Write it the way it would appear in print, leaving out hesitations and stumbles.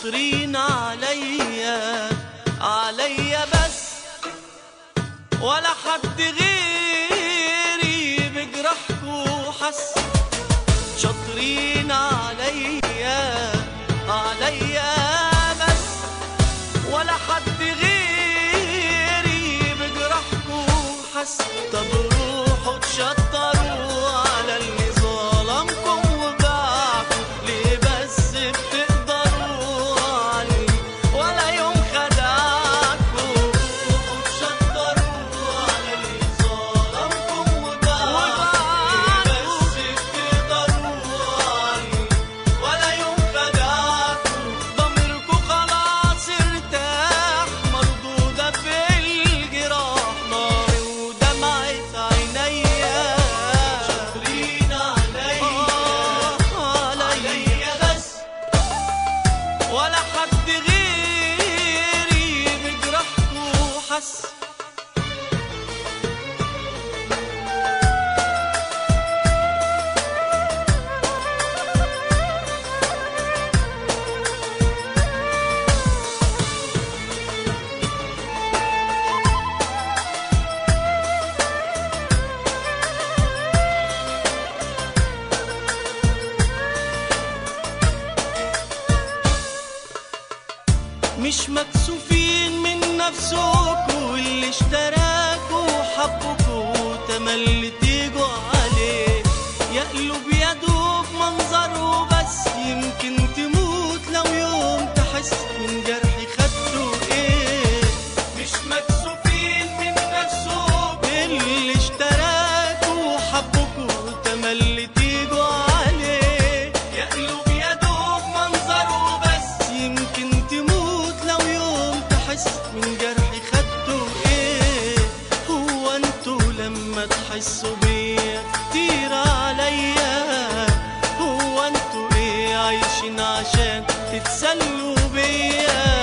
شاطرين عليا بس، ولا حد غيري بجرحكوا حس. شاطرين عليا بس، ولا حد غيري بجرحكوا حس. طب روحوا تشطروا على اللي ظلمكم وباعكم، ليه بس بتقدروا علي ولا يوم خدعكم. روحوا تشطروا على اللي ظلمكم وباعكم، ليه بس بتقدروا علي ولا يوم خدعكم. ضميركم خلاص ارتاح، مردودة في الجراح نار ودمعة عينيا. شاطرين عليا بس، ولا حد غيري بجرحكوا حس. مش مكسوفين من نفسكوا، واللي اشتراكوا وحبكوا تملي تيجوا عليه. يقلب يدوب منظره بس، يمكن تموت لو يوم تحس من جرحي خدته ايه. مش مكسوفين من نفسكوا، اللي اشتراكوا وحبكوا تملي تيجوا عليه. يقلب يدوب منظره بس، يمكن من جرحي خدته ايه. هو انتوا لما تحسوا بيا كتير عليا، هو انتوا ايه عايشين عشان تتسلوا بيا؟